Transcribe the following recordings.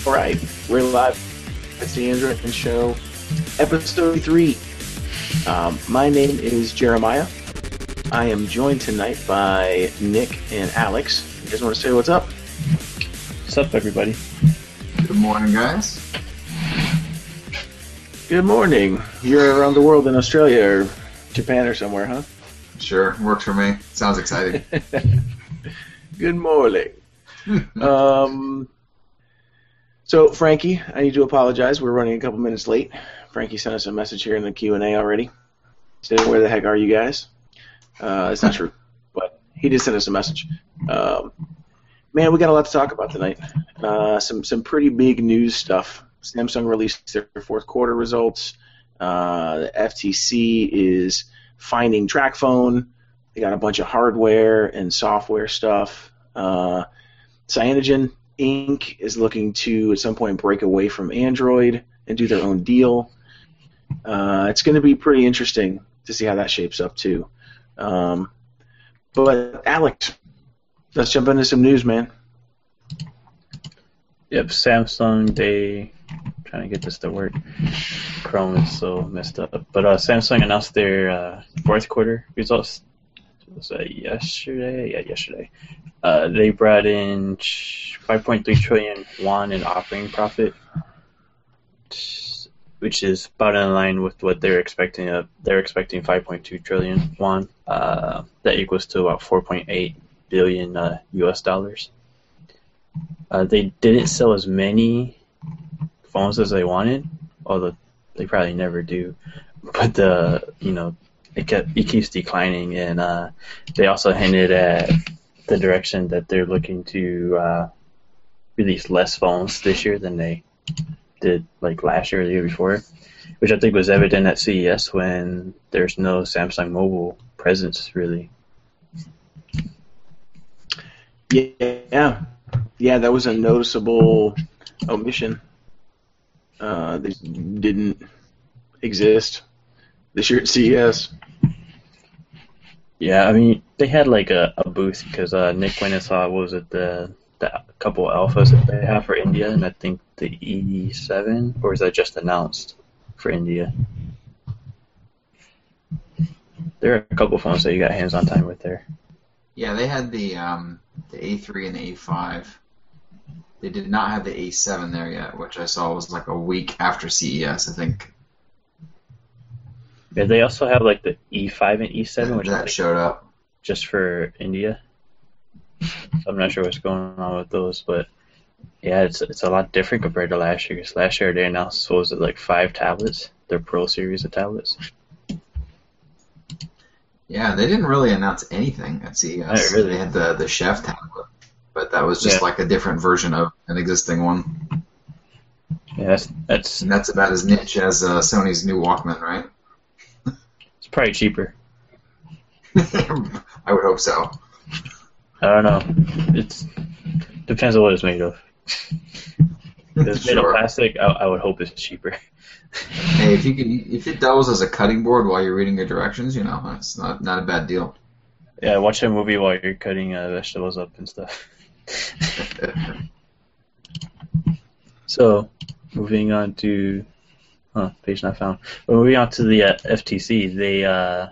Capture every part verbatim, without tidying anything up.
All right, we're live. It's the Android Show, episode three. Um, my name is Jeremiah. I am joined tonight by Nick and Alex. You guys want to say what's up? What's up, everybody? Good morning, guys. Good morning. You're around the world in Australia or Japan or somewhere, huh? Sure, works for me. Sounds exciting. Good morning. um, so, Frankie, I need to apologize. We're running a couple minutes late. Frankie sent us a message here in the Q and A already. He said, where the heck are you guys? Uh, it's not true, but he did send us a message. Um, man, we got a lot to talk about tonight. Uh, some, some pretty big news stuff. Samsung released their fourth quarter results. Uh, the F T C is finding TracFone. They got a bunch of hardware and software stuff. Uh, Cyanogen Incorporated is looking to, at some point, break away from Android and do their own deal. Uh, it's going to be pretty interesting to see how that shapes up, too. Um, but, Alex, let's jump into some news, man. Yep, Samsung, they... trying to get this to work. Chrome is so messed up. But uh, Samsung announced their uh, fourth quarter results. Was that yesterday? Yeah, yesterday. Uh, they brought in five point three trillion won in operating profit, which is about in line with what they're expecting. Uh, they're expecting five point two trillion won. Uh, that equals to about four point eight billion uh, U S dollars. Uh, they didn't sell as many phones as they wanted, although they probably never do. But the you know it kept it keeps declining, and uh, they also hinted at the direction that they're looking to uh, release less phones this year than they did like last year or the year before, which I think was evident at C E S when there's no Samsung Mobile presence really. Yeah, yeah, that was a noticeable omission. Uh, they didn't exist this year at C E S. Yeah, I mean, they had like a, a booth because uh, Nick went and saw, what was it, the, the couple alphas that they have for India, and I think the E seven, or is that just announced for India? There are a couple phones that you got hands-on time with there. Yeah, they had the um, the A three and the A five. They did not have the A seven there yet, which I saw was like a week after C E S, I think. Yeah, they also have like the E five and E seven, which that I think showed up just for India. So I'm not sure what's going on with those, but yeah, it's it's a lot different compared to last year. Because last year they announced, what was it, like five tablets, their Pro series of tablets. Yeah, they didn't really announce anything at C E S. Not really. They had the the Chef tablet, but that was just Yeah. like a different version of an existing one. Yeah, that's that's And that's about as niche as uh, Sony's new Walkman, right? it's probably cheaper. I would hope so. I don't know. It's depends on what it's made of. If it's made of Sure. plastic, I, I would hope it's cheaper. Hey, if you can, if it doubles as a cutting board while you're reading your directions, you know, it's not not a bad deal. Yeah, watch a movie while you're cutting uh, vegetables up and stuff. So, moving on to, huh, page not found. But moving on to the uh, F T C, they uh,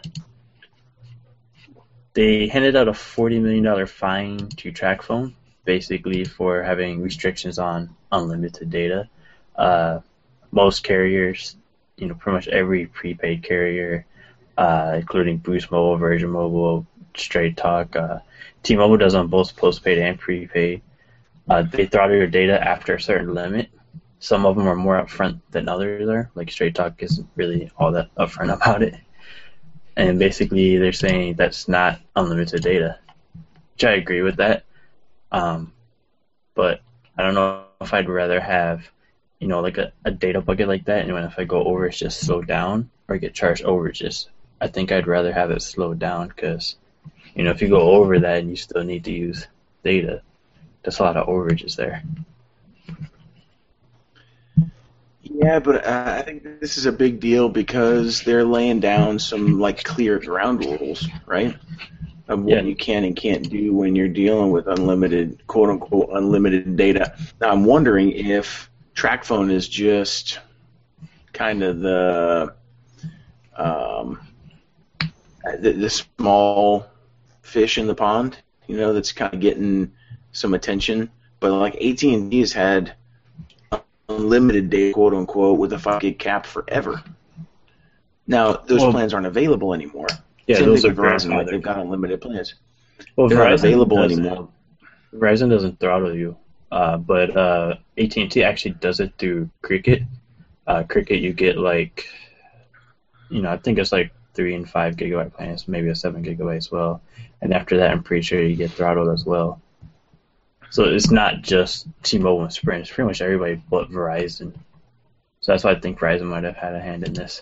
they handed out a forty million dollars fine to TracFone, basically for having restrictions on unlimited data. Uh, most carriers, you know, pretty much every prepaid carrier, uh, including Boost Mobile, Virgin Mobile, Straight Talk, uh, T-Mobile does on both postpaid and prepaid. Uh, they throttle your data after a certain limit. Some of them are more upfront than others are. Like Straight Talk isn't really all that upfront about it. And basically they're saying that's not unlimited data, which I agree with that. Um, but I don't know if I'd rather have, you know, like a, a data bucket like that, and when if I go over, it's just slowed down, or get charged overages. I think I'd rather have it slowed down because, you know, if you go over that and you still need to use data, there's a lot of overages there. Yeah, but uh, I think this is a big deal because they're laying down some like clear ground rules, right? of what Yeah. you can and can't do when you're dealing with unlimited, quote unquote, unlimited data. Now, I'm wondering if TracFone is just kind of the um, the, the small fish in the pond, you know, that's kind of getting some attention. But like A T and T has had unlimited data, quote unquote, with a five gig cap forever. Now, those Well, plans aren't available anymore. Yeah, Same those thing are with Verizon, like grandfathered. they've got unlimited plans. Well, They're not Verizon available doesn't- anymore. Verizon doesn't throttle you, uh, but uh, A T and T actually does it through Cricket. Uh, Cricket, you get like, you know, I think it's like three and five gigabyte plans, maybe a seven gigabyte as well. And after that, I'm pretty sure you get throttled as well. So it's not just T-Mobile and Sprint; it's pretty much everybody but Verizon. So that's why I think Verizon might have had a hand in this.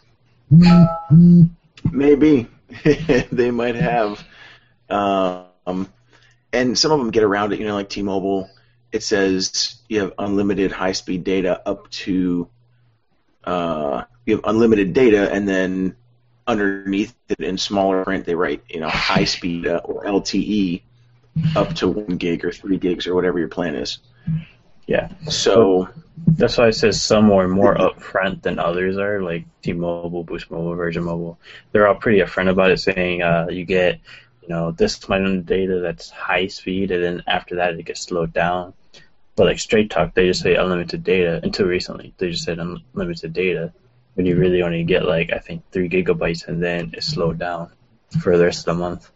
Maybe they might have, um, and some of them get around it. You know, like T-Mobile, it says you have unlimited high-speed data up to uh, you have unlimited data, and then underneath it in smaller print they write, you know, high-speed uh, or L T E up to one gig or three gigs or whatever your plan is. Yeah. So That's why it says some are more upfront than others are, like T-Mobile, Boost Mobile, Virgin Mobile. They're all pretty upfront about it, saying uh, you get, you know, this amount of data that's high speed, and then after that it gets slowed down. But like Straight Talk, they just say unlimited data. Until recently, they just said unlimited data, when you really only get like I think three gigabytes, and then it's slowed down for the rest of the month.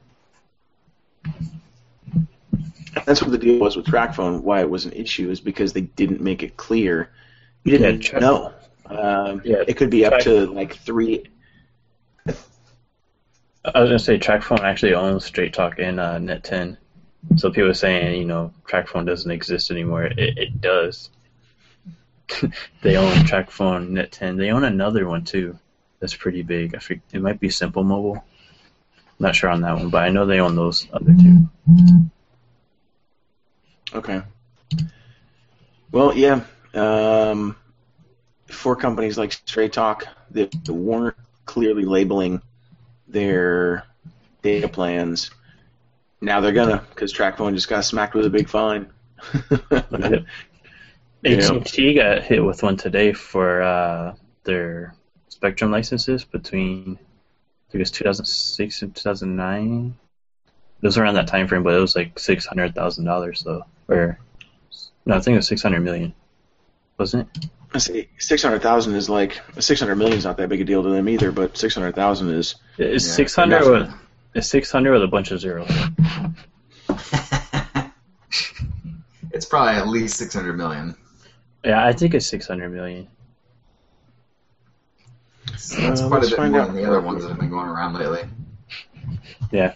that's what the deal was with TracFone. Why it was an issue is because they didn't make it clear. You didn't Yeah, tra- know. Um, Yeah, it could be up track- to like three. I was gonna say TracFone actually owns Straight Talk and uh, Net ten. So people are saying, you know, TracFone doesn't exist anymore. It, it does. They own TracFone, Net ten. They own another one too. That's pretty big. I think it might be Simple Mobile. Not sure on that one, but I know they own those other two. Okay. Well, yeah. Um, for companies like Straight Talk that weren't clearly labeling their data plans, now they're gonna, because TracFone just got smacked with a big fine. A T and T got hit with one today for uh, their Spectrum licenses between, I think it was two thousand six and two thousand nine. It was around that time frame, but it was like six hundred thousand dollars though. Or no, I think it was six hundred million, wasn't it? I see. Six hundred thousand is like six hundred million is not that big a deal to them either, but six hundred thousand is. It's Yeah, six hundred enough. with it's six hundred with a bunch of zeros. It's probably at least six hundred million. Yeah, I think it's six hundred million. That's that's Uh, quite a let's bit find more out. than the other ones that have been going around lately. Yeah.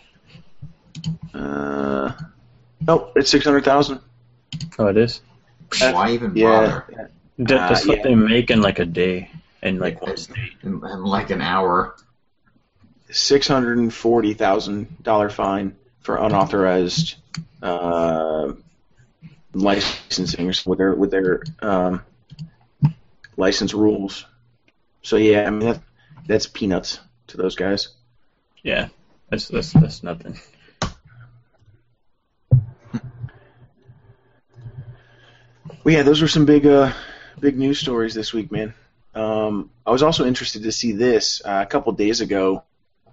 Uh, nope, it's six hundred thousand. Oh, it is. Why even Yeah. bother? That, that's Uh, what yeah. they make in like a day, in like one In, state. in, in like an hour. Six hundred and forty thousand dollar fine for unauthorized uh, licensing with their with their um, license rules. So yeah, I mean that, that's peanuts to those guys. Yeah, that's that's that's nothing. Well, yeah, those were some big, uh, big news stories this week, man. Um, I was also interested to see this uh, a couple days ago.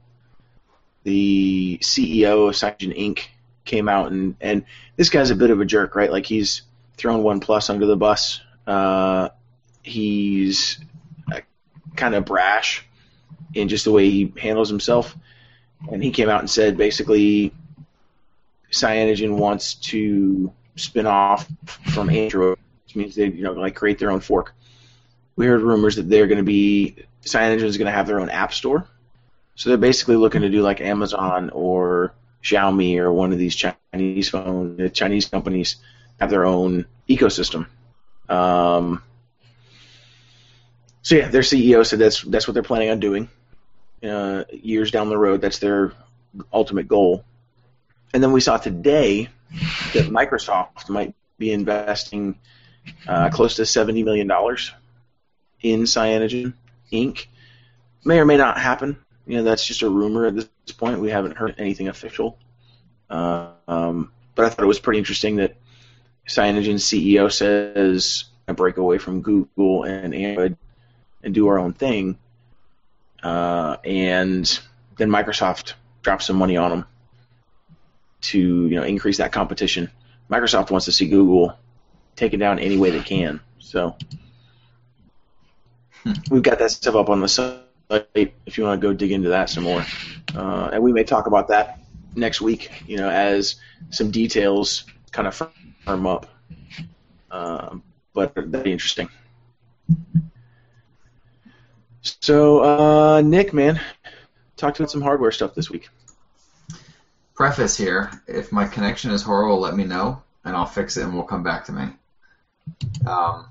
The C E O of Cyanogen Incorporated came out, and, and this guy's a bit of a jerk, right? Like he's thrown OnePlus under the bus. Uh, he's uh, kind of brash in just the way he handles himself, and he came out and said basically, Cyanogen wants to spin off from Android, which means they, you know, like create their own fork. We heard rumors that they're going to be Cyanogen is going to have their own app store, so they're basically looking to do like Amazon or Xiaomi or one of these Chinese phone, the Chinese companies have their own ecosystem. Um, so yeah, their C E O said that's that's what they're planning on doing. Uh, years down the road, that's their ultimate goal. And then we saw today that Microsoft might be investing uh, close to seventy million dollars in Cyanogen Incorporated. May or may not happen. You know, that's just a rumor at this point. We haven't heard anything official. Uh, um, but I thought it was pretty interesting that Cyanogen's C E O says a break away from Google and Android and do our own thing, uh, and then Microsoft drops some money on them to you know increase that competition. Microsoft wants to see Google taken down any way they can. So we've got that stuff up on the site if you want to go dig into that some more, uh, and we may talk about that next week. You know, as some details kind of firm up, um, but that'd be interesting. So, uh, Nick, man, talk to us some hardware stuff this week. Preface here: if my connection is horrible, let me know, and I'll fix it, and we'll come back to me. Um,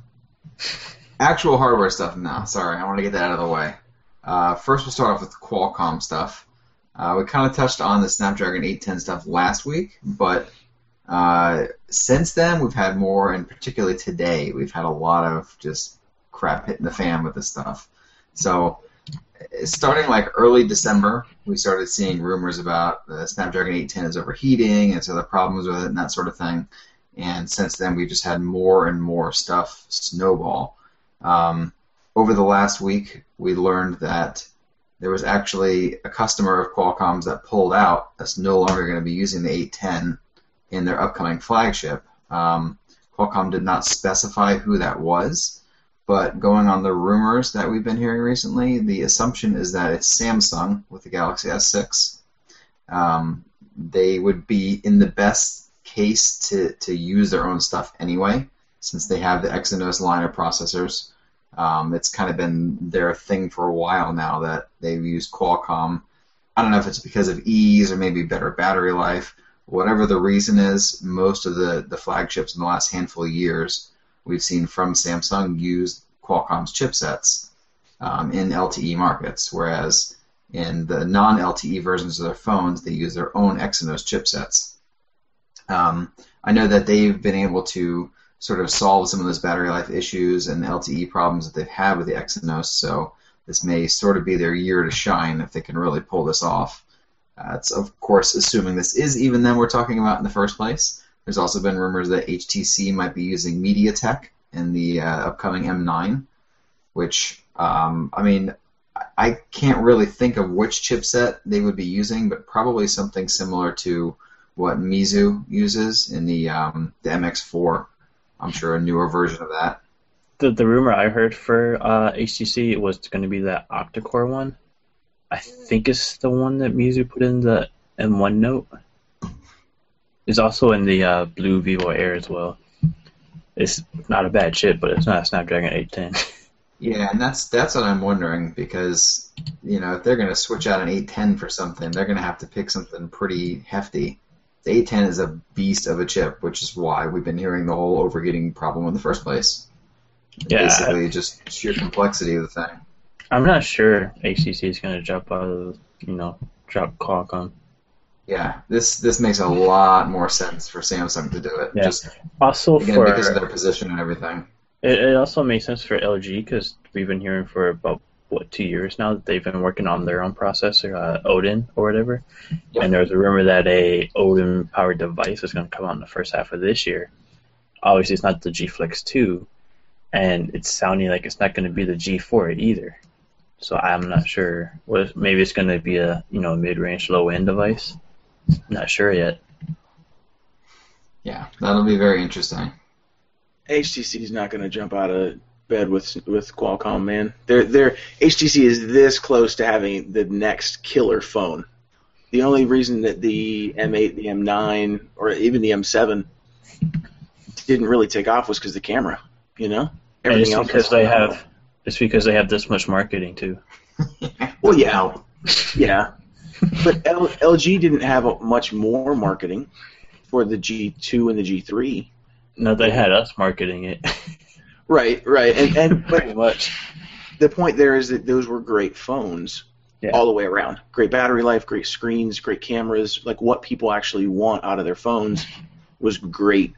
actual hardware stuff now. Sorry, I want to get that out of the way. Uh, first, we'll start off with the Qualcomm stuff. Uh, we kind of touched on the Snapdragon eight ten stuff last week, but uh, since then we've had more, and particularly today, we've had a lot of just crap hitting the fan with this stuff. So, starting like early December, we started seeing rumors about the Snapdragon eight ten is overheating, and so the problems with it and that sort of thing. And since then, we've just had more and more stuff snowball. Um, over the last week, we learned that there was actually a customer of Qualcomm's that pulled out that's no longer going to be using the eight ten in their upcoming flagship. Um, Qualcomm did not specify who that was, but going on the rumors that we've been hearing recently, the assumption is that it's Samsung with the Galaxy S six. Um, they would be in the best case to, to use their own stuff anyway, since they have the Exynos line of processors. Um, it's kind of been their thing for a while now that they've used Qualcomm. I don't know if it's because of ease or maybe better battery life. Whatever the reason is, most of the, the flagships in the last handful of years we've seen from Samsung use Qualcomm's chipsets um, in L T E markets, whereas in the non-L T E versions of their phones, they use their own Exynos chipsets. Um, I know that they've been able to sort of solve some of those battery life issues and L T E problems that they've had with the Exynos, so this may sort of be their year to shine if they can really pull this off. Uh, it's, of course, assuming this is even them we're talking about in the first place. There's also been rumors that H T C might be using MediaTek in the uh, upcoming M nine, which, um, I mean, I can't really think of which chipset they would be using, but probably something similar to what Mizu uses in the um, the M X four. I'm sure a newer version of that. The the rumor I heard for uh, H T C was going to be that octa-core one. I think it's the one that Mizu put in the M one Note. It's also in the uh, blue Vivo Air as well. It's not a bad chip, but it's not a Snapdragon eight ten. Yeah, and that's that's what I'm wondering, because you know if they're going to switch out an eight ten for something, they're going to have to pick something pretty hefty. The eight ten is a beast of a chip, which is why we've been hearing the whole overheating problem in the first place. Yeah, basically just sheer complexity of the thing. I'm not sure H T C is going to drop out of, you know, drop Qualcomm. Yeah, this this makes a lot more sense for Samsung to do it. Yeah. Just also again, for because of their position and everything. It, it also makes sense for L G because we've been hearing for about what two years now that they've been working on their own processor, uh, Odin or whatever. Yep. And there's a rumor that a Odin powered device is going to come out in the first half of this year. Obviously, it's not the G Flex two, and it's sounding like it's not going to be the G four either. So I'm not sure. What, maybe it's going to be a you know mid-range, low-end device. Not sure yet. Yeah, that'll be very interesting. H T C is not going to jump out of bed with with Qualcomm, man. They're they're H T C is this close to having the next killer phone. The only reason that the M eight, the M nine, or even the M seven didn't really take off was because the camera. You know, everything else because they have. It's because they have this much marketing too. Well, yeah, yeah, but L, L G didn't have much more marketing for the G two and the G three. No, they had us marketing it. Right, right, and and pretty much. The point there is that those were great phones, yeah. all the way around. Great battery life, great screens, great cameras. Like what people actually want out of their phones was great.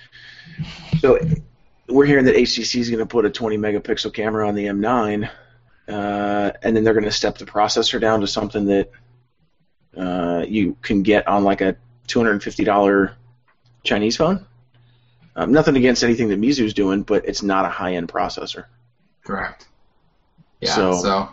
So we're hearing that H T C is going to put a twenty megapixel camera on the M nine, uh, and then they're going to step the processor down to something that uh, you can get on like a two hundred fifty dollars Chinese phone. Um, nothing against anything that Mizu's doing, but it's not a high-end processor. Correct. Yeah, So- so,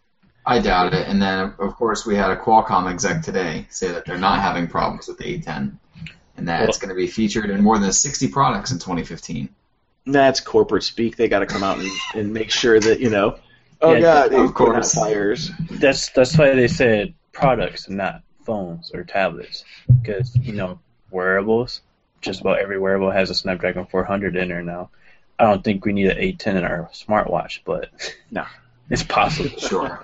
I doubt it. And then, of course, we had a Qualcomm exec today say that they're not having problems with the A ten, and that Well- it's going to be featured in more than sixty products in twenty fifteen. That's corporate speak. They got to come out and, and make sure that, you know, oh, Yeah, God, of they've put out course. fires. That's that's why they said products and not phones or tablets, because you know wearables. Just about every wearable has a Snapdragon four hundred in there now. I don't think we need an A ten in our smartwatch, but No. it's possible. Sure.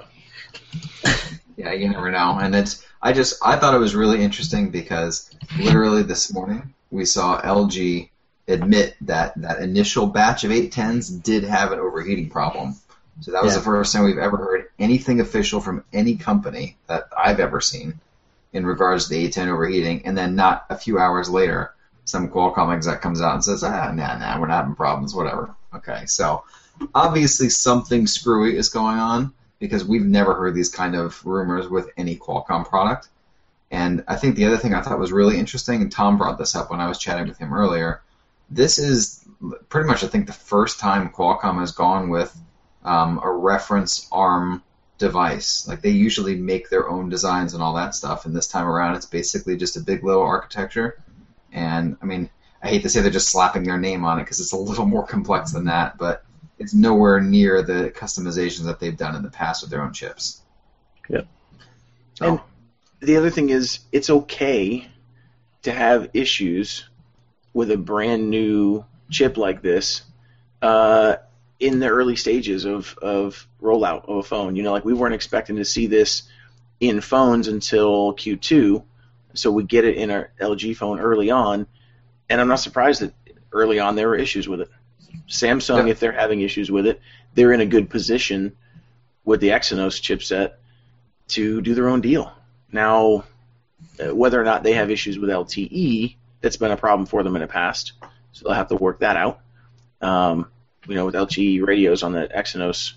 Yeah, you never know. And it's I just I thought it was really interesting because literally this morning we saw L G admit that that initial batch of eight tens did have an overheating problem. So that was Yeah. the first time we've ever heard anything official from any company that I've ever seen in regards to the A ten overheating. And then not a few hours later, some Qualcomm exec comes out and says, ah, nah, nah, we're not having problems, whatever. Okay, so obviously something screwy is going on because we've never heard these kind of rumors with any Qualcomm product. And I think the other thing I thought was really interesting, and Tom brought this up when I was chatting with him earlier, this is pretty much, I think, the first time Qualcomm has gone with um, a reference ARM device. Like, they usually make their own designs and all that stuff, and this time around it's basically just a big little architecture. And, I mean, I hate to say they're just slapping their name on it because it's a little more complex than that, but it's nowhere near the customizations that they've done in the past with their own chips. Yep. So, And the other thing is, it's okay to have issues with a brand new chip like this uh, in the early stages of, of rollout of a phone. You know, like we weren't expecting to see this in phones until Q two, so we get it in our L G phone early on, and I'm not surprised that early on there were issues with it. Samsung, Yeah. if they're having issues with it, they're in a good position with the Exynos chipset to do their own deal. Now, uh, whether or not they have issues with L T E, that's been a problem for them in the past, so they'll have to work that out. Um, you know, with L T E radios on the Exynos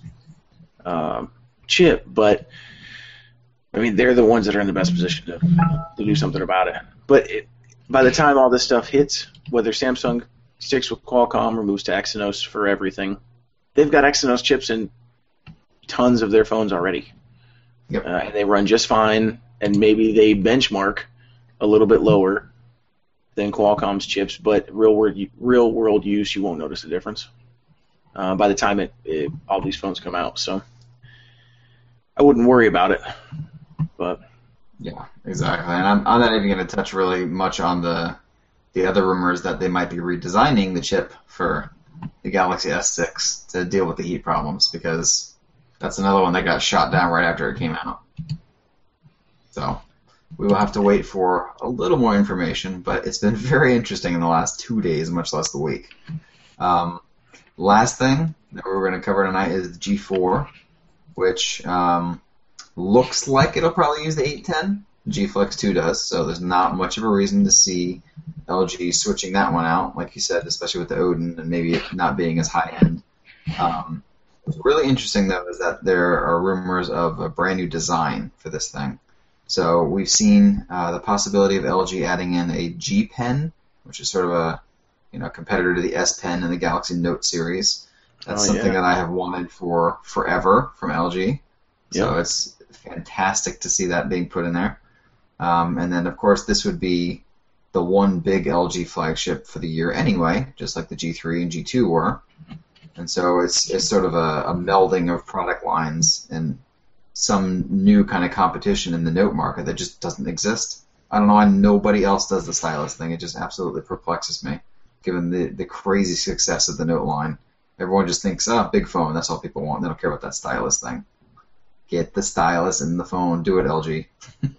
um, chip, but I mean, they're the ones that are in the best position to, to do something about it. But it, by the time all this stuff hits, whether Samsung sticks with Qualcomm or moves to Exynos for everything, they've got Exynos chips in tons of their phones already. Yep. Uh, and they run just fine, and maybe they benchmark a little bit lower than Qualcomm's chips, but real world, real world use, you won't notice a difference uh, by the time it, it all these phones come out. So I wouldn't worry about it. But yeah, exactly. And I'm, I'm not even going to touch really much on the the other rumors that they might be redesigning the chip for the Galaxy S six to deal with the heat problems, because that's another one that got shot down right after it came out. So we will have to wait for a little more information, but it's been very interesting in the last two days, much less the week. Um, last thing that we're going to cover tonight is the G four, which um, looks like it'll probably use the eight ten. G Flex two does, so there's not much of a reason to see L G switching that one out, like you said, especially with the Odin and maybe it not being as high-end. Um, what's really interesting, though, is that there are rumors of a brand new design for this thing. So we've seen uh, the possibility of L G adding in a G Pen, which is sort of a you know competitor to the S Pen in the Galaxy Note series. That's Oh, something yeah. that I have wanted for forever from L G. So Yep. it's fantastic to see that being put in there. Um, and then, of course, this would be the one big L G flagship for the year anyway, just like the G three and G two were. And so it's it's sort of a, a melding of product lines and some new kind of competition in the Note market that just doesn't exist. I don't know why nobody else does the stylus thing. It just absolutely perplexes me, given the, the crazy success of the Note line. Everyone just thinks, oh, big phone, that's all people want. They don't care about that stylus thing. Get the stylus in the phone. Do it, L G.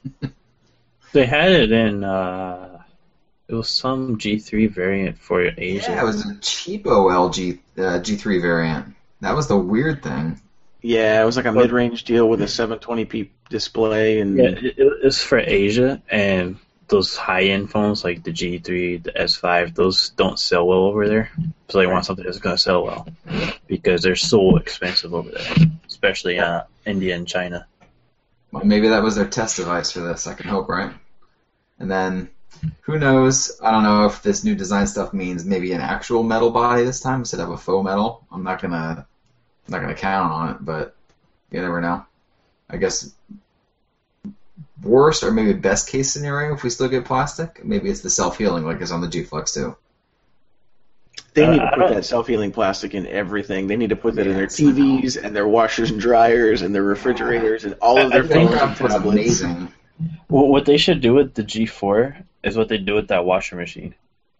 They had it in, uh, it was some G three variant for Asia. Yeah, it was a cheapo L G uh, G three variant. That was the weird thing. yeah, it was like a But- mid-range deal with a seven twenty p display, and Yeah, it, it was for Asia, and those high-end phones like the G three, the S five, those don't sell well over there. So they want something that's going to sell well because they're so expensive over there, especially uh, India and China. Well, maybe that was their test device for this. I can hope, right? And then Who knows? I don't know if this new design stuff means maybe an actual metal body this time instead of a faux metal. I'm not gonna, I'm not gonna count on it, but you never know. I guess worst or maybe best case scenario if we still get plastic, maybe it's the self-healing like is on the G Flex too. They need Uh, to I put don't- that self-healing plastic in everything. They need to put that in their Yes, T Vs and their washers and dryers and their refrigerators and all of I- I their think phones and that was tablets. amazing. Well, what they should do with the G four is what they do with that washer machine.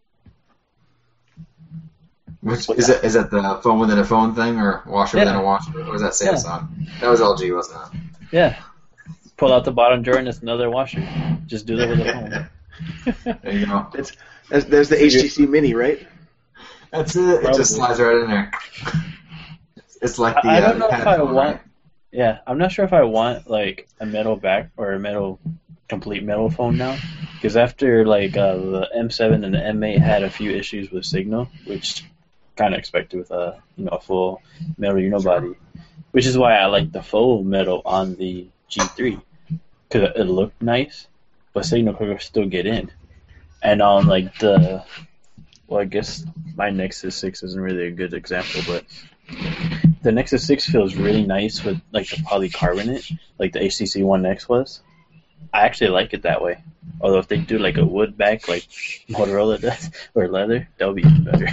Which What's is that? it? Is that the phone within a phone thing or washer Yeah. within a washer? Or was that Samsung? That was L G, wasn't it? Yeah. Pull out the bottom drawer and it's another washer. Just do that with a phone. There you go. That's, that's, there's the H T C Mini, right? That's it. It Probably. just slides right in there. It's like the I don't uh, know if pad I phone, want. right? Yeah, I'm not sure if I want like a metal back or a metal, complete metal phone now, because after like uh, the M seven and the M eight had a few issues with signal, which kind of expected with a you know a full metal unibody, which is why I like the full metal on the G three because it looked nice, but signal could still get in, and on like the well I guess my Nexus six isn't really a good example, but the Nexus six feels really nice with like the polycarbonate, like the H T C One X was. I actually like it that way. Although if they do like a wood back, like Motorola does, or leather, that would be even better.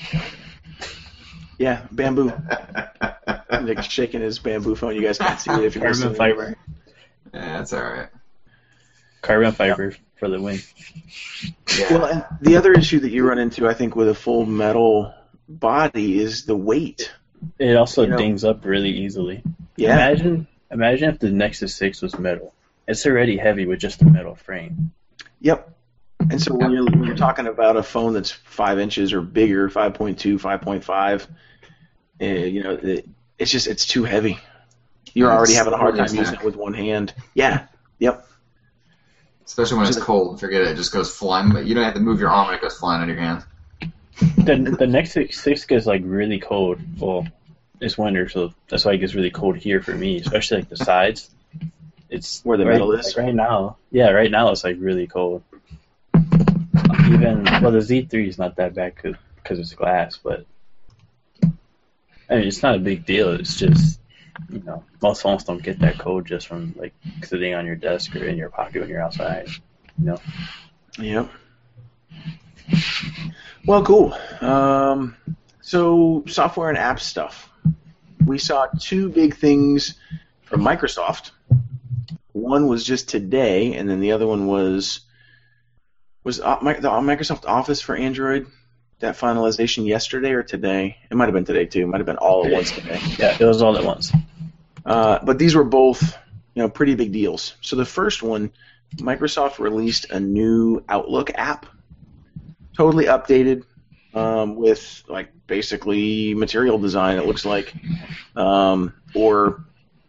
Yeah, bamboo. Nick's shaking his bamboo phone. You guys can't see it if you're Carbon listening. fiber, Yeah, that's all right. carbon fiber for the win. Yeah. Well, and the other issue that you run into, I think, with a full metal body is the weight. It also You know- dings up really easily. Yeah. Imagine, imagine if the Nexus six was metal. It's already heavy with just a metal frame. Yep. And so when you're, when you're talking about a phone that's five inches or bigger, five point two, five point five, uh, you know, it, it's just, it's too heavy. You're Yeah, already it's having a hard over time your using neck. it with one hand. Yeah. Yep. Especially when it's So the- cold. Forget it. It just goes flying. But you don't have to move your arm and it goes flying on your hand. The the Nexus six gets like really cold. Well, it's winter, so that's why it gets really cold here for me, especially like the sides. It's Where the right, metal is? like, right now. Yeah, right now it's like really cold. Even well, the Z three is not that bad because it's glass, but I mean it's not a big deal. It's just you know most phones don't get that cold just from like sitting on your desk or in your pocket when you're outside. You know. Yep. Well, cool. Um, so software and app stuff. We saw two big things from Microsoft. One was just today, and then the other one was was uh, Mi- the Microsoft Office for Android. That finalization yesterday or today? It might have been today too. It might have been all at once today. Yeah, it was all at once. Uh, but these were both, you know, pretty big deals. So the first one, Microsoft released a new Outlook app, totally updated, um, with like basically material design. It looks like, um, or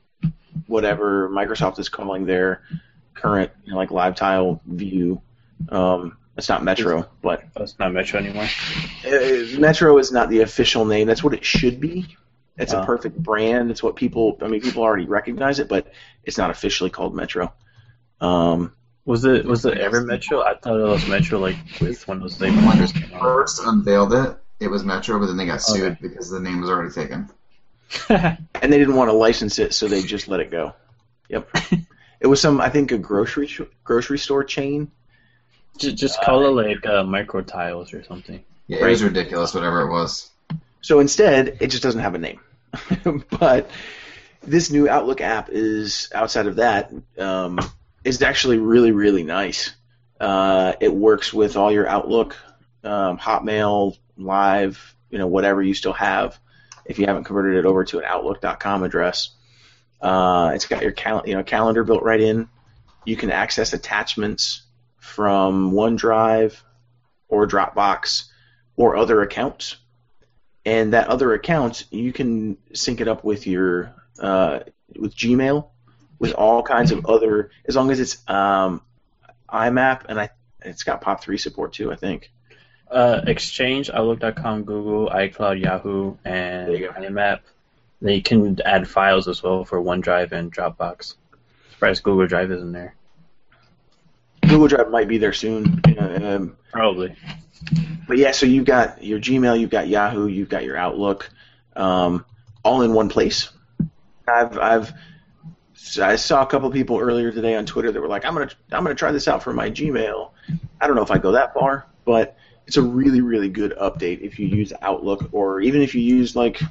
whatever Microsoft is calling their current, you know, like live tile view. Um, it's not Metro, but Oh, it's not Metro anymore. uh, Metro is not the official name. That's what it should be. It's Oh. a perfect brand. It's what people. I mean, people already recognize it, but it's not officially called Metro. Um, Was it was it ever Metro? I thought it was Metro like with when it was like When they came out. first unveiled it, it was Metro, but then they got sued Okay. because the name was already taken. and they didn't want to license it, so they just let it go. Yep. It was some, I think, a grocery sh- grocery store chain. just, just call it like uh, micro tiles or something. Yeah, it was ridiculous, whatever it was. So instead, it just doesn't have a name. But this new Outlook app is, outside of that, um, is actually really, really nice. Uh, it works with all your Outlook, um, Hotmail, Live, you know, whatever you still have. If you haven't converted it over to an Outlook dot com address, uh, it's got your cal- you know calendar built right in. You can access attachments from OneDrive or Dropbox or other accounts. And that other account, you can sync it up with your uh, with Gmail, with all kinds of other, as long as it's um, I M A P, and I it's got P O P three support too, I think. Uh, Exchange, Outlook dot com, Google, iCloud, Yahoo, and There you go. I M A P. They can add files as well for OneDrive and Dropbox. Surprised Google Drive isn't there. Google Drive might be there soon. Um, Probably. But yeah, so you've got your Gmail, you've got Yahoo, you've got your Outlook, um, all in one place. I've I've I saw a couple of people earlier today on Twitter that were like, I'm gonna I'm gonna try this out for my Gmail. I don't know if I go that far, but it's a really really good update if you use Outlook, or even if you use like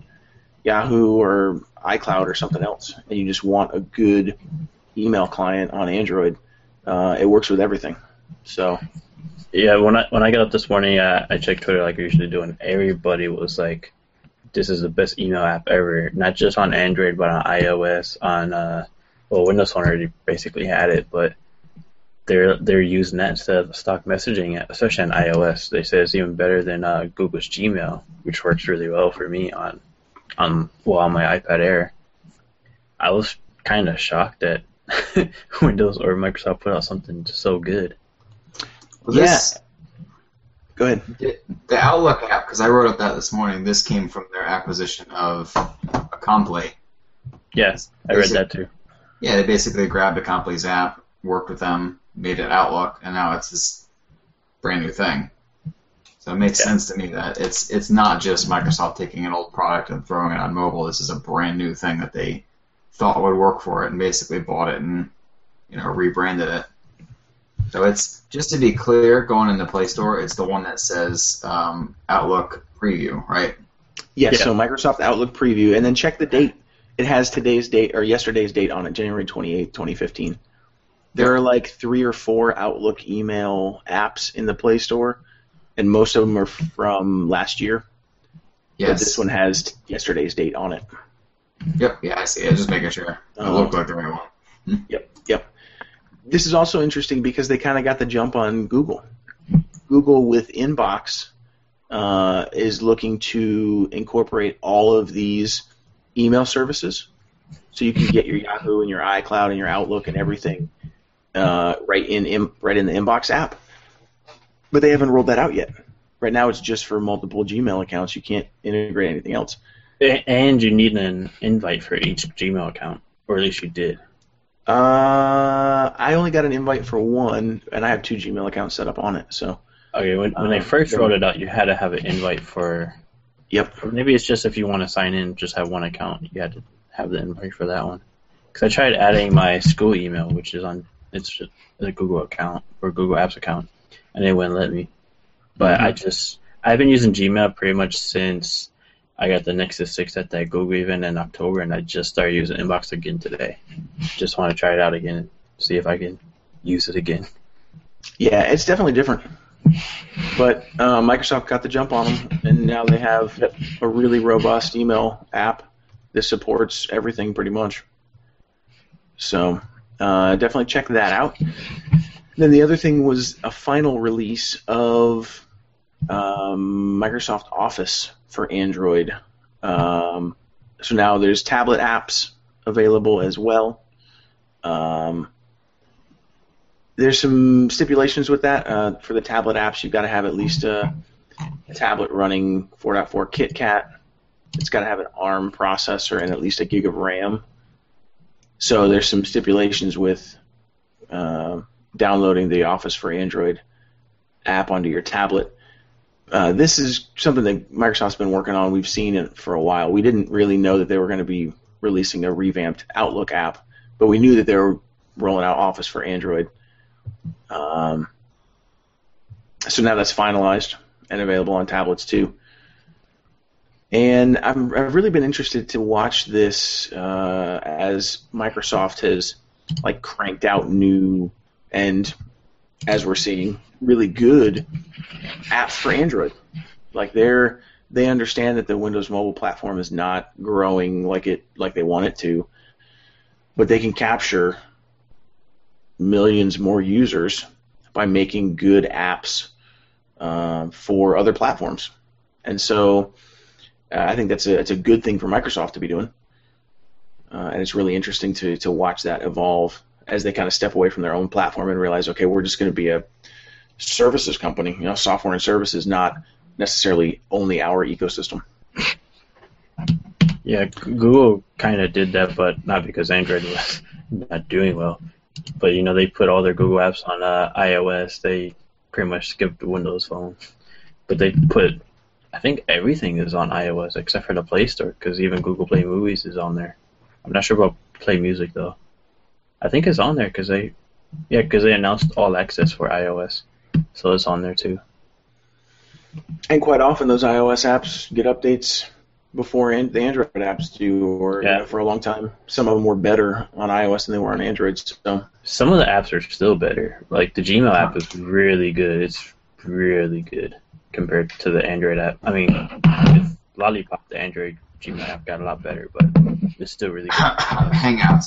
Yahoo or iCloud or something else, and you just want a good email client on Android. Uh, it works with everything. So. Yeah, when I when I got up this morning, uh, I checked Twitter like I usually do, and everybody was like, "This is the best email app ever." Not just on Android, but on iOS, on uh, well, Windows Phone already basically had it, but they're they're using that instead of the stock messaging app, especially on iOS. They say it's even better than uh, Google's Gmail, which works really well for me on on well on my iPad Air. I was kind of shocked that Windows or Microsoft put out something so good. Well, this, yeah. Go ahead. The Outlook app, because I wrote up that this morning, this came from their acquisition of Acompli. Yes, I read that too. Yeah, they basically grabbed Acompli's app, worked with them, made it Outlook, and now it's this brand new thing. So it makes yeah. sense to me that it's it's not just Microsoft taking an old product and throwing it on mobile. This is a brand new thing that they thought would work for it and basically bought it and you know rebranded it. So it's, just to be clear, going in the Play Store, it's the one that says um, Outlook Preview, right? Yes, yeah. So Microsoft Outlook Preview, and then check the date. It has today's date, or yesterday's date on it, January twenty-eighth, twenty fifteen. There yep. are like three or four Outlook email apps in the Play Store, and most of them are from last year. Yes. But this one has yesterday's date on it. Yep, yeah, I see it. Just making sure. It um, looked like the right one. Hmm? Yep, yep. This is also interesting because they kind of got the jump on Google. Google with Inbox uh, is looking to incorporate all of these email services, so you can get your Yahoo and your iCloud and your Outlook and everything uh, right in, in right in the Inbox app. But they haven't rolled that out yet. Right now, it's just for multiple Gmail accounts. You can't integrate anything else. And you need an invite for each Gmail account, or at least you did. Uh, I only got an invite for one, and I have two Gmail accounts set up on it. So, okay, when when um, they first rolled it out, you had to have an invite for. Yep. Or maybe it's just if you want to sign in, just have one account. You had to have the invite for that one. Because I tried adding my school email, which is on it's just a Google account or Google Apps account, and they wouldn't let me. But mm-hmm. I just I've been using Gmail pretty much since I got the Nexus six at that Google event in October, and I just started using Inbox again today. Just want to try it out again and see if I can use it again. Yeah, it's definitely different. But uh, Microsoft got the jump on them, and now they have a really robust email app that supports everything pretty much. So uh, definitely check that out. Then the other thing was a final release of um, Microsoft Office for Android. Um, so now there's tablet apps available as well. Um, there's some stipulations with that. Uh, for the tablet apps, you've got to have at least a, a tablet running four point four KitKat. It's got to have an ARM processor and at least a gig of RAM. So there's some stipulations with uh, downloading the Office for Android app onto your tablet. Uh, this is something that Microsoft's been working on. We've seen it for a while. We didn't really know that they were going to be releasing a revamped Outlook app, but we knew that they were rolling out Office for Android. Um, so now that's finalized and available on tablets too. And I'm, I've really been interested to watch this uh, as Microsoft has like cranked out new and, as we're seeing, really good apps for Android. Like they're they understand that the Windows Mobile platform is not growing like it like they want it to, but they can capture millions more users by making good apps uh, for other platforms. And so uh, I think that's a it's a good thing for Microsoft to be doing, uh, and it's really interesting to to watch that evolve as they kind of step away from their own platform and realize, okay, we're just going to be a services company, you know, software and services, not necessarily only our ecosystem. Yeah, Google kind of did that, but not because Android was not doing well. But you know, they put all their Google apps on uh, iOS. They pretty much skipped the Windows Phone, but they put, I think everything is on iOS except for the Play Store, because even Google Play Movies is on there. I'm not sure about Play Music though. I think it's on there because they, yeah, because they announced all access for iOS, so it's on there too. And quite often those iOS apps get updates before an- the Android apps do, or Yeah. you know, for a long time, some of them were better on iOS than they were on Android. So Some of the apps are still better. Like the Gmail app is really good. It's really good compared to the Android app. I mean, with Lollipop, the Android Gmail app got a lot better, but it's still really good. Hangouts.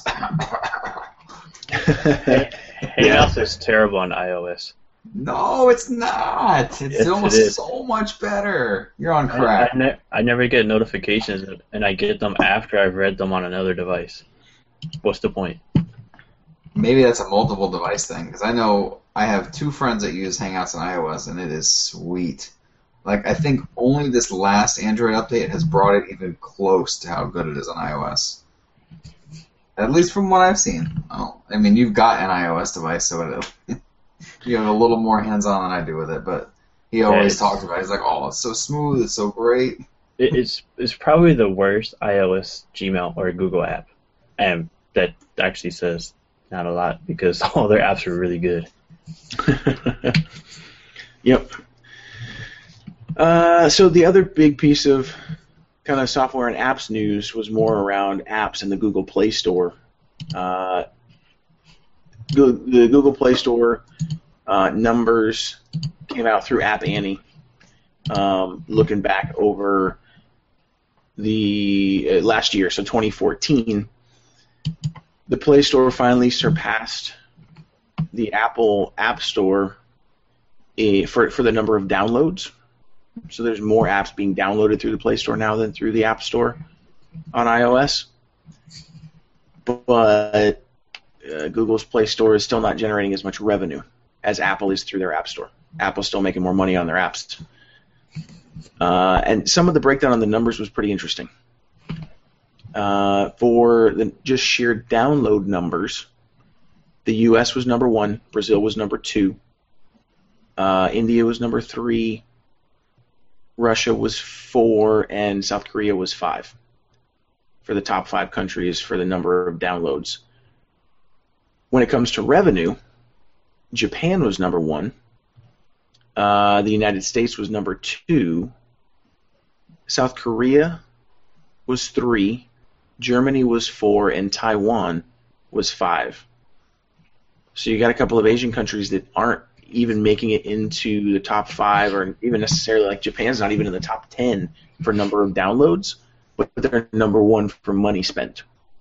Hangouts is terrible on iOS. No, it's not. It's Yes, almost it is. so much better. You're on I, crack. I, ne- I never get notifications, and I get them after I've read them on another device. What's the point? Maybe that's a multiple device thing, because I know I have two friends that use Hangouts on iOS, and it is sweet. Like, I think only this last Android update has brought it even close to how good it is on iOS. At least from what I've seen. Oh, I mean, you've got an iOS device, so it, you have a little more hands-on than I do with it, but he always it's- talks about it. He's like, oh, it's so smooth, it's so great. It, it's it's probably the worst iOS Gmail or Google app, and that actually says not a lot because all their apps are really good. Yep. Uh, so the other big piece of kind of software and apps news was more around apps in the Google Play Store. Uh, Go- the Google Play Store uh, numbers came out through App Annie. Um, looking back over the uh, last year, so twenty fourteen, the Play Store finally surpassed the Apple App Store eh, for for the number of downloads. So there's more apps being downloaded through the Play Store now than through the App Store on iOS. But uh, Google's Play Store is still not generating as much revenue as Apple is through their App Store. Apple's still making more money on their apps. Uh, and some of the breakdown on the numbers was pretty interesting. Uh, for the just sheer download numbers, the U S was number one, Brazil was number two, uh, India was number three, Russia was four, and South Korea was five for the top five countries for the number of downloads. When it comes to revenue, Japan was number one, uh, the United States was number two, South Korea was three, Germany was four, and Taiwan was five. So you got a couple of Asian countries that aren't even making it into the top five, or even necessarily, like Japan's not even in the top ten for number of downloads, but they're number one for money spent.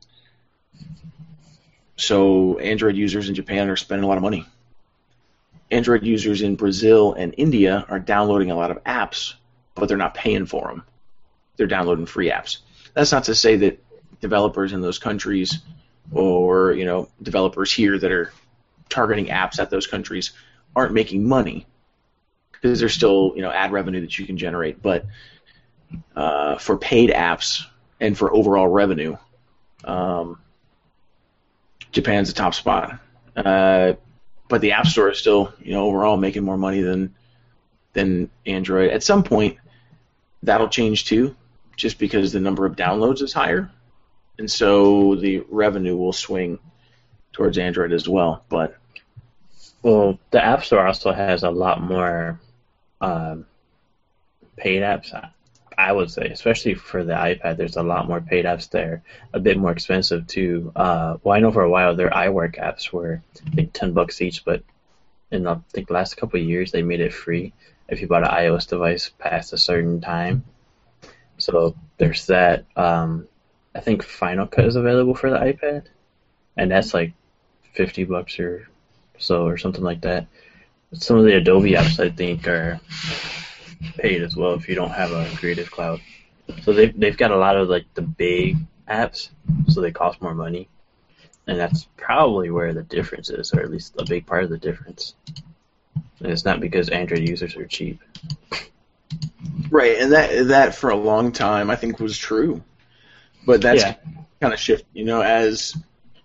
So Android users in Japan are spending a lot of money. Android users in Brazil and India are downloading a lot of apps, but they're not paying for them. They're downloading free apps. That's not to say that developers in those countries, or you know, developers here that are targeting apps at those countries, aren't making money, because there's still, you know, ad revenue that you can generate. But uh, for paid apps and for overall revenue, um, Japan's the top spot. Uh, but the App Store is still, you know, overall making more money than than Android. At some point, that'll change too, just because the number of downloads is higher, and so the revenue will swing towards Android as well. But Well, the App Store also has a lot more um, paid apps, I would say, especially for the iPad. There's a lot more paid apps there, a bit more expensive too. Uh, well, I know for a while their iWork apps were like ten bucks each, but in I think the last couple of years they made it free if you bought an iOS device past a certain time. So there's that. Um, I think Final Cut is available for the iPad, and that's like fifty bucks or so or something like that. Some of the Adobe apps I think are paid as well if you don't have a Creative Cloud. So they've they've got a lot of like the big apps, so they cost more money, and that's probably where the difference is, or at least a big part of the difference. And it's not because Android users are cheap. right, and that that for a long time I think was true, but that's Yeah. kind of shift. You know, as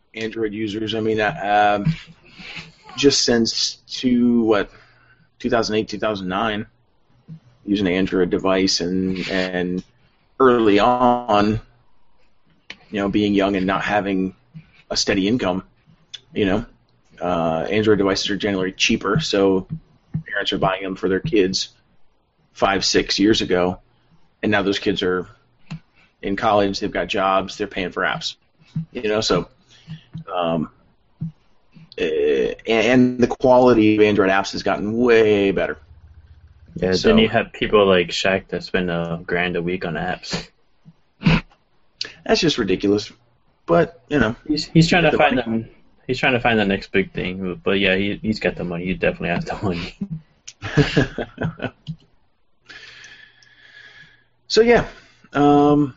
Android users. I mean, uh, um, just since to what two thousand eight, two thousand nine, using an Android device, and and early on, you know, being young and not having a steady income, you know, uh, Android devices are generally cheaper, so parents are buying them for their kids five, six years ago, and now those kids are in college, they've got jobs, they're paying for apps, you know, so, um, and the quality of Android apps has gotten way better. Yeah, So- then you have people like Shaq that spend a grand a week on apps. That's just ridiculous, but, you know, He's he's trying to The find money. them. He's trying to find the next big thing. But yeah, he he's got the money. He definitely has the money. So yeah, um,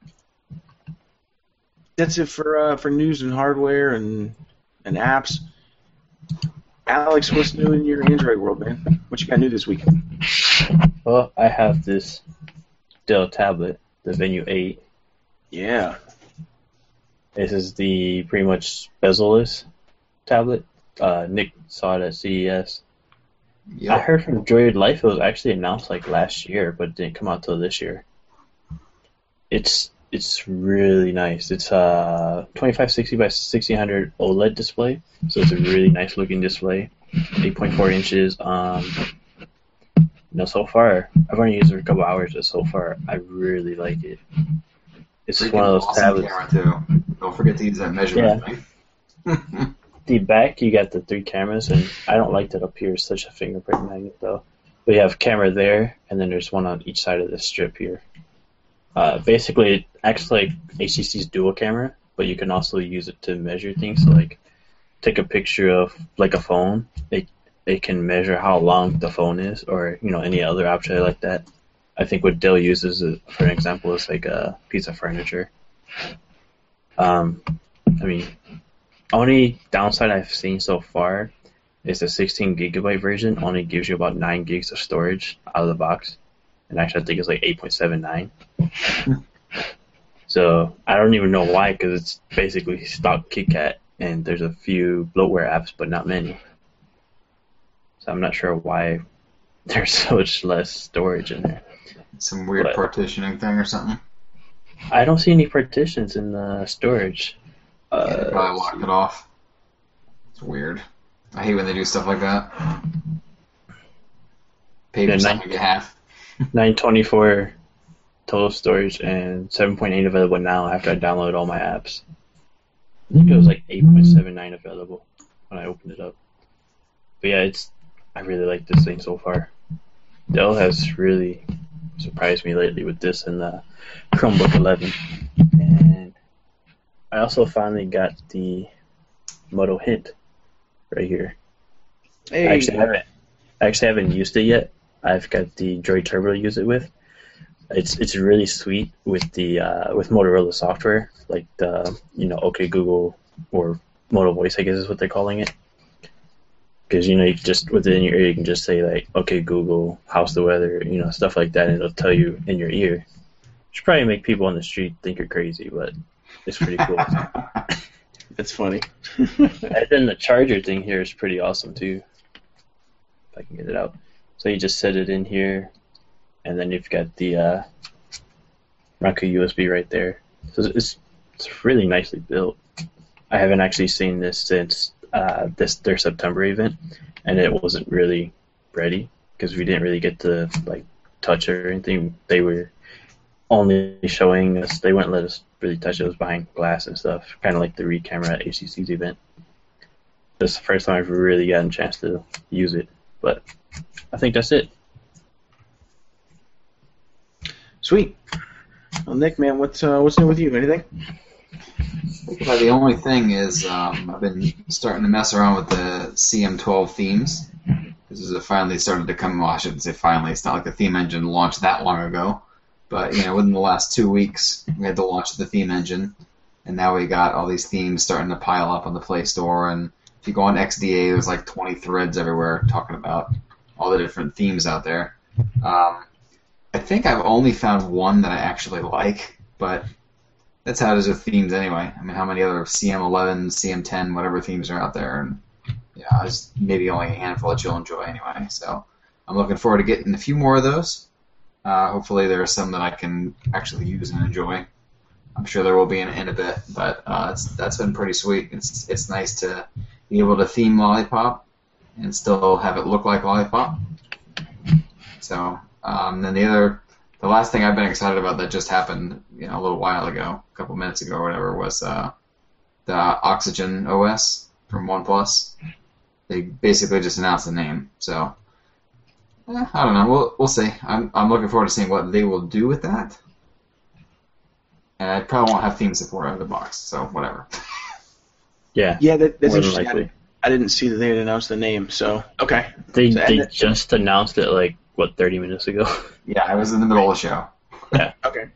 that's it for uh, for news and hardware and and apps. Alex, what's new in your Android world, man? What you got new this week? Well, I have this Dell tablet, the Venue eight. Yeah, This is the pretty much bezel-less tablet. Uh, Nick saw it at C E S. I Yep. heard from Droid Life it was actually announced like last year, but it didn't come out till this year. It's it's really nice. It's a twenty-five sixty by sixteen hundred OLED display, so it's a really nice looking display. eight point four inches. Um, you know, so far I've only used it for a couple hours, but so far I really like it. It's just Freaking one of those awesome tablets. camera too. Don't forget to use that measurement thing. The back, you got the three cameras, and I don't like that up here is such a fingerprint magnet, though. But you have camera there, and then there's one on each side of this strip here. Uh, basically, it acts like H T C's dual camera, but you can also use it to measure things. So, like, take a picture of, like, a phone. It, it can measure how long the phone is, or, you know, any other object like that. I think what Dell uses, it, for an example, is like a piece of furniture. Um, I mean... Only downside I've seen so far is the sixteen gigabyte version only gives you about nine gigs of storage out of the box, and actually I think it's like eight point seven nine. So I don't even know why, because it's basically stock KitKat, and there's a few bloatware apps, but not many. So I'm not sure why there's so much less storage in there. Some weird But- partitioning thing or something. I don't see any partitions in the storage. Yeah, they Uh, probably locked it off. It's weird. I hate when they do stuff like that. Pay for Yeah, something nine- to get half. nine twenty-four total storage and seven point eight available now after I downloaded all my apps. I think it was like eight point seven nine available when I opened it up. But yeah, it's I really like this thing so far. Dell has really surprised me lately with this and the Chromebook eleven. And I also finally got the Moto Hint right here. hey, I actually haven't I actually haven't used it yet. I've got the Droid Turbo to use it with. It's it's really sweet with the uh, with Motorola software, like the you know OK Google or Moto Voice, I guess is what they're calling it. Because you know you just within your ear you can just say like OK Google, how's the weather, you know stuff like that, and it'll tell you in your ear. Should probably make people on the street think you're crazy, but it's pretty cool. that's funny. And then the charger thing here is pretty awesome too. If I can get it out. So you just set it in here, and then you've got the uh, Roku U S B right there. So it's it's really nicely built. I haven't actually seen this since uh, this their September event, and it wasn't really ready because we didn't really get to like touch it or anything. They were only showing us. They wouldn't let us really touch it. It was behind glass and stuff, kind of like the Read camera at H T C's event. This is the first time I've really gotten a chance to use it, but I think that's it. Sweet. Well, Nick, man, what's uh, what's new with you? Anything? Well, the only thing is, um, I've been starting to mess around with the C M twelve themes. This is finally started to come. Well, I shouldn't say finally. It's not like the theme engine launched that long ago, but you know, within the last two weeks, we had to launch the theme engine, and now we got all these themes starting to pile up on the Play Store. And if you go on X D A, there's like twenty threads everywhere talking about all the different themes out there. Um, I think I've only found one that I actually like, but that's how it is with themes anyway. I mean, how many other C M eleven, C M ten, whatever themes are out there, and yeah, there's maybe only a handful that you'll enjoy anyway. So I'm looking forward to getting a few more of those. Uh, hopefully there are some that I can actually use and enjoy. I'm sure there will be in, in a bit, but uh, it's, that's been pretty sweet. It's it's nice to be able to theme Lollipop and still have it look like Lollipop. So um, then the other, the last thing I've been excited about that just happened, you know, a little while ago, a couple minutes ago or whatever, was uh, the Oxygen O S from OnePlus. They basically just announced the name, so eh, I don't know. We'll we'll see. I'm I'm looking forward to seeing what they will do with that. And I probably won't have theme support out of the box, so whatever. Yeah. Yeah, that, that's more than interesting. likely. I, I didn't see that they had announced the name, so okay. They So, they and- just announced it like what thirty minutes ago. Yeah, I was in the middle of the show. Okay.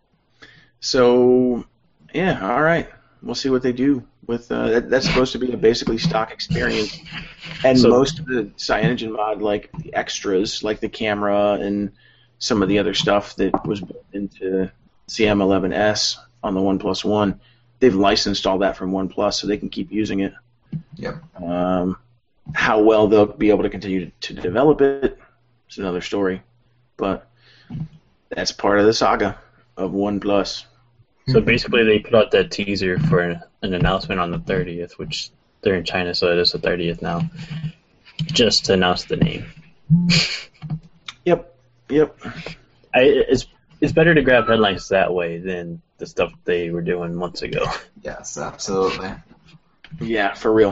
So, yeah, all right. We'll see what they do with uh, that. That's supposed to be a basically stock experience, and So- most of the Cyanogen mod, like the extras, like the camera and some of the other stuff that was built into C M eleven S on the OnePlus One, they've licensed all that from OnePlus, so they can keep using it. Yep. Um, how well they'll be able to continue to develop it is another story, but that's part of the saga of OnePlus. So basically, they put out that teaser for an, an announcement on the thirtieth, which they're in China, so it is the thirtieth now, just to announce the name. Yep, yep. I, it's it's better to grab headlines that way than the stuff they were doing months ago. Yes, absolutely. Yeah, for real.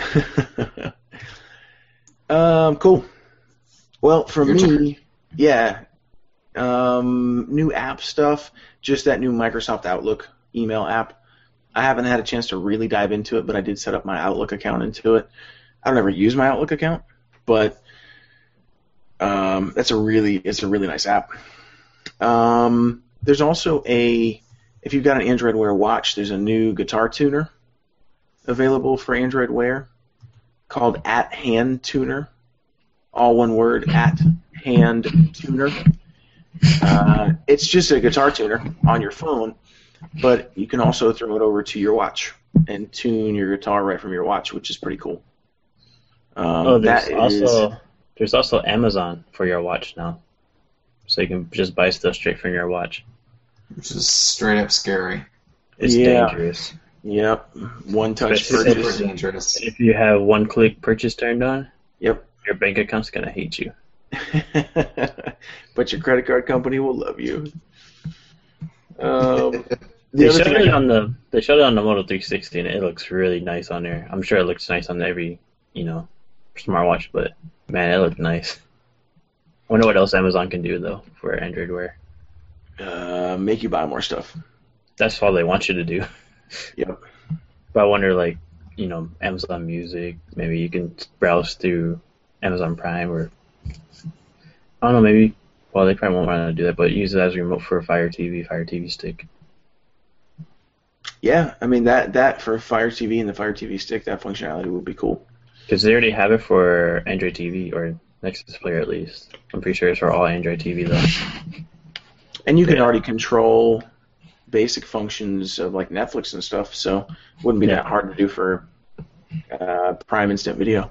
um, cool. Well, for Your me, turn. yeah, um, new app stuff, just that new Microsoft Outlook email app. I haven't had a chance to really dive into it, but I did set up my Outlook account into it. I don't ever use my Outlook account, but um, that's a really it's a really nice app. Um, there's also a if you've got an Android Wear watch, there's a new guitar tuner available for Android Wear called At Hand Tuner, all one word, At Hand Tuner. Uh, it's just a guitar tuner on your phone, but you can also throw it over to your watch and tune your guitar right from your watch, which is pretty cool. Um, Oh, there's that also is, there's also Amazon for your watch now, so you can just buy stuff straight from your watch. Which is straight up scary. It's Yeah. dangerous. yep, one touch Especially Super purchase. dangerous. If you have one-click purchase turned on, Yep. your bank account's gonna hate you. But your credit card company will love you. Um, the They other showed thing I it got- on the they showed it on the Moto three sixty, and it looks really nice on there. I'm sure it looks nice on every you know smartwatch, but man, it looked nice. I wonder what else Amazon can do though for Android Wear. uh, make you buy more stuff. That's all they want you to do. Yep. But I wonder, like, you know, Amazon Music. Maybe you can browse through Amazon Prime, or I don't know. Maybe well, they probably won't want to do that, but use it as a remote for a Fire T V, Fire T V stick. Yeah, I mean that that for Fire T V and the Fire T V stick, that functionality would be cool. Because they already have it for Android T V or Nexus Player at least. I'm pretty sure it's for all Android T V though. And you can Yeah. already control basic functions of like Netflix and stuff, so it wouldn't be Yeah. that hard to do for uh, Prime Instant Video.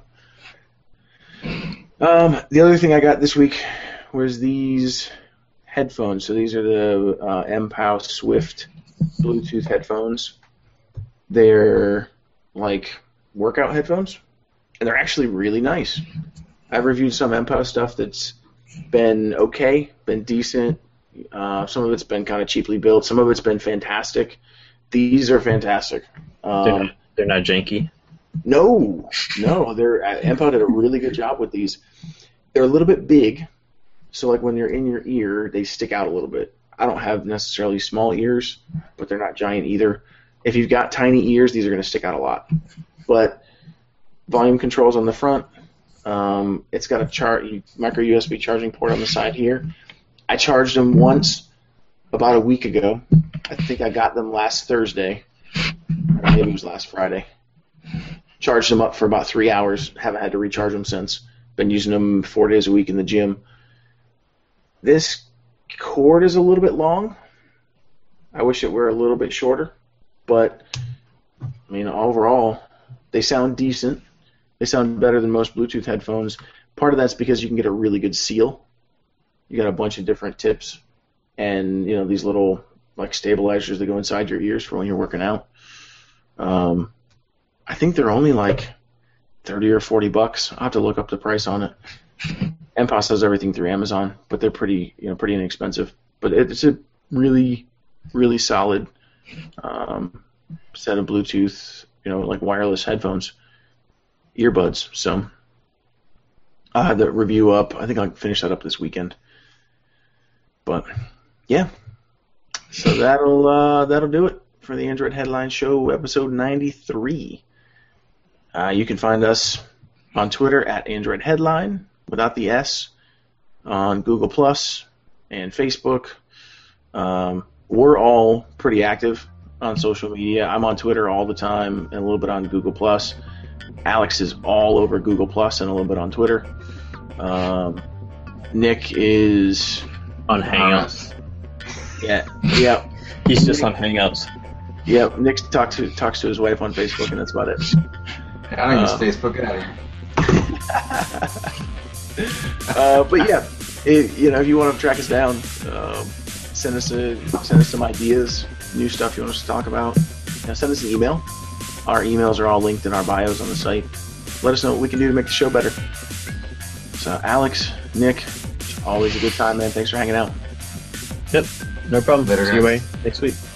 Um, the other thing I got this week was these headphones. So these are the uh, M POW Swift Bluetooth headphones. They're like workout headphones, and they're actually really nice. I've reviewed some M POW stuff that's been okay, been decent. Uh, some of it's been kind of cheaply built. Some of it's been fantastic. These are fantastic. They're, Um, not, they're not janky. no, no, they're uh, M POW did a really good job with these. They're a little bit big, so like when they're in your ear, they stick out a little bit. I don't have necessarily small ears, but they're not giant either. If you've got tiny ears, these are going to stick out a lot. But volume controls on the front. Um, it's got a char- micro U S B charging port on the side here. I charged them once about a week ago. I think I got them last Thursday. Or maybe it was last Friday. Charged them up for about three hours. Haven't had to recharge them since. Been using them four days a week in the gym. This cord is a little bit long. I wish it were a little bit shorter, but I mean, overall, they sound decent. They sound better than most Bluetooth headphones. Part of that's because you can get a really good seal. You got a bunch of different tips, and you know these little like stabilizers that go inside your ears for when you're working out. Um, I think they're only like thirty or forty bucks. I'll have to look up the price on it. M P O S does everything through Amazon, but they're pretty, you know, pretty inexpensive. But it's a really, really solid um, set of Bluetooth, you know, like wireless headphones, earbuds. So I'll have the review up. I think I'll finish that up this weekend. But yeah, so that'll uh, that'll do it for the Android Headline Show, episode ninety-three. Uh, you can find us on Twitter at Android Headline without the S, on Google Plus and Facebook. Um, we're all pretty active on social media. I'm on Twitter all the time and a little bit on Google Plus. Alex is all over Google Plus and a little bit on Twitter. Um, Nick is on Hangouts. Yeah, yeah. He's just on Hangouts. Yeah, Nick talks to talks to his wife on Facebook, and that's about it. I don't Uh, use Facebook. Get out of here. uh, but yeah, it, you know, if you want to track us down, um, send us a send us some ideas, new stuff you want us to talk about. You know, send us an email. Our emails are all linked in our bios on the site. Let us know what we can do to make the show better. So, Alex, Nick, always a good time, man. Thanks for hanging out. Yep, no problem. Later, See you guys. away next week.